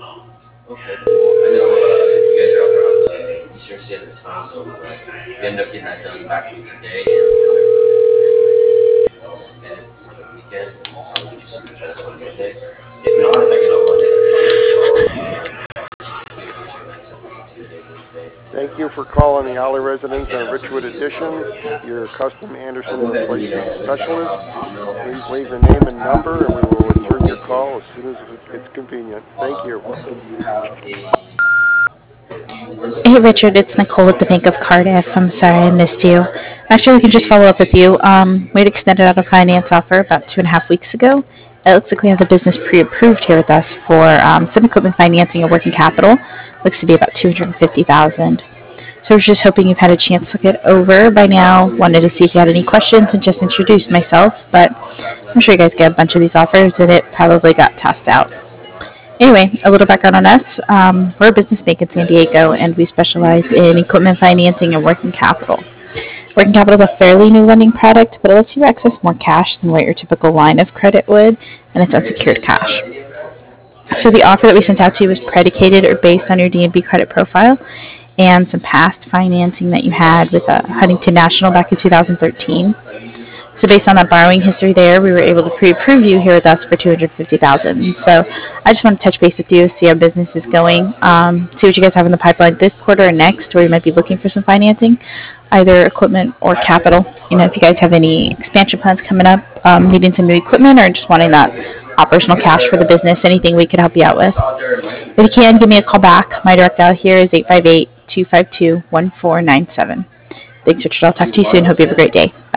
Okay, cool. I know you guys are over on the Eastern Standard Time Zone, but we ended up getting that done back in today, and and if it's the weekend, we'll probably get you some results on Monday. If not, if I get on Monday, then I'll give you a call and we can get you like set this up Tuesday, Wednesday. Thank you for calling the Ollie Residence on Richwood Edition, your custom Anderson I'll go ahead and replacement specialist. email. Please leave your name and number, and we will return your call as soon as it's convenient. Thank you. Also, do you have a Hey Richard, it's Nicole with the Bank of Cardiff. I'm sorry I missed you. Actually, we can just follow up with you. We had extended out a finance offer about 2.5 weeks ago. It looks like we have the business pre-approved here with us for some equipment financing and working capital. Looks to be about 250,000. So I was just hoping you've had a chance to look it over by now. Wanted to see if you had any questions and just introduce myself. But I'm sure you guys get a bunch of these offers, and it probably got tossed out. Anyway, a little background on us. We're a business bank in San Diego, and we specialize in equipment financing and working capital. Working capital is a fairly new lending product, but it lets you access more cash than what your typical line of credit would, and it's unsecured cash. So the offer that we sent out to you was predicated or based on your DNB credit profile and some past financing that you had with Huntington National back in 2013. So based on that borrowing history there, we were able to pre-approve you here with us for 250,000. So I just want to touch base with you, see how business is going, see what you guys have in the pipeline this quarter or next, where you might be looking for some financing, either equipment or capital. If you guys have any expansion plans coming up, needing some new equipment, or just wanting that operational cash for the business, anything we could help you out with. If you can, give me a call back. My direct dial here is 858-252-1497. Thanks, Richard. I'll talk to you soon. Hope you have a great day.